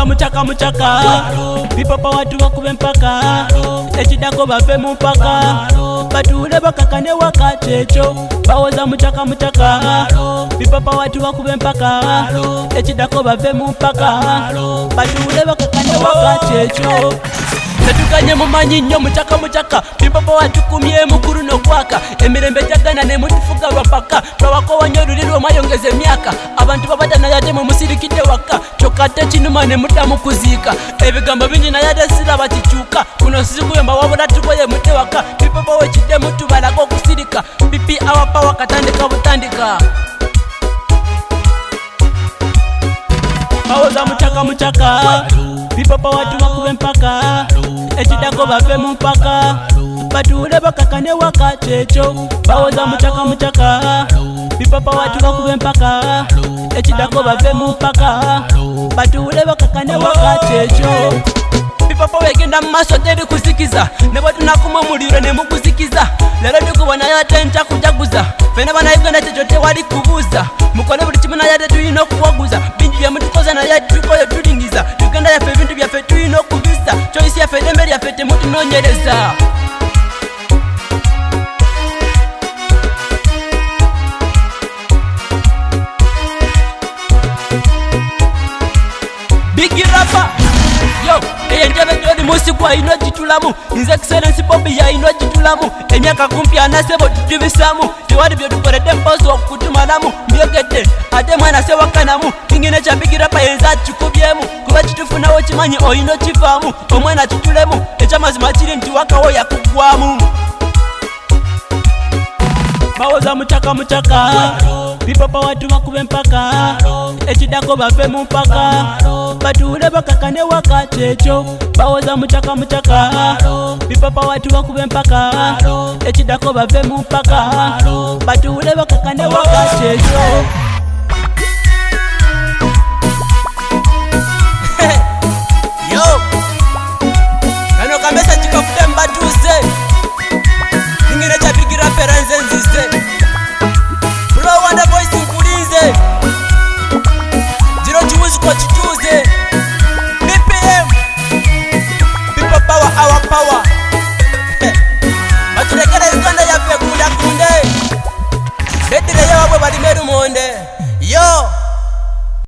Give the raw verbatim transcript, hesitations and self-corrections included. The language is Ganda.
bawoza muchaka muchaka bipapa watu bakube mpaka ekidako bave mu mpaka batule bakakane wakati ekyo bawoza muchaka muchaka bipapa watu bakube mpaka ekidako bave mu mpaka batule bakakane wakati ekyo Natukanye mumanyi nnyo muchaka muchaka bipapa watukumye mukuru nokwaka emirembe jagana ne mutufuka bapaka twawako wanyoluli lw'omwayongeza emyaka abantu babata nayate mu musirikidde waka kyokate kinuma ne muddamu kuziika ebigambo bingi nayate siraba kikyuka kuno sizikuyamba wabula tukoye mudde waka bipapa wekiddemu tubalako okusirika pipi awapa wakatandika butandika bawoza muchaka muchaka bipapa watu bakube mpaka ekidako bave mu mpaka batule bakakane wakati ekyo bawoza muchaka muchaka bipapa watu bakube mpaka ekidako bave mu mpaka batule bakakane wakati ekyo bipapa wegenda mu maaso teri kuzikiza ne bwe tunakuma omuliro ne muguzikiza lero tukubona yate nja kujaguza fena banayigenda kyekyo tewali kubuuza mukole buli kimu nayate tulina okuwaguza bingi bye mutukoza naye tukoyo tulingiza tugenda yaffe ebintu byaffe tulina okubisa kyoyisi yaffe eddembe lyaffe temutunoonyereza bigirapa yo eyenjebe gyoli musi gwayina gitulamu nze excellence bobi yayina gitulamu emyaka kumpi anasebo tutubisamu tewali byotukoledde mpozi okutumalamu mbyogedde ate mwana sewakanamu kingine kya bigirapa yenza kikubyemu kuba kitufunawo kimanyi oyina kivaamu omwana kitulemu ekyamazima kiri nti wakawo yakugwamu bawoza muchaka muchaka bipapa watu bakube mpaka ekidako bave mu mpaka batule bakakane wakati ekyo bawoza muchaka muchaka bipapa watu bakube mpaka ekidako bave mu mpaka batule bakakane wakati ekyo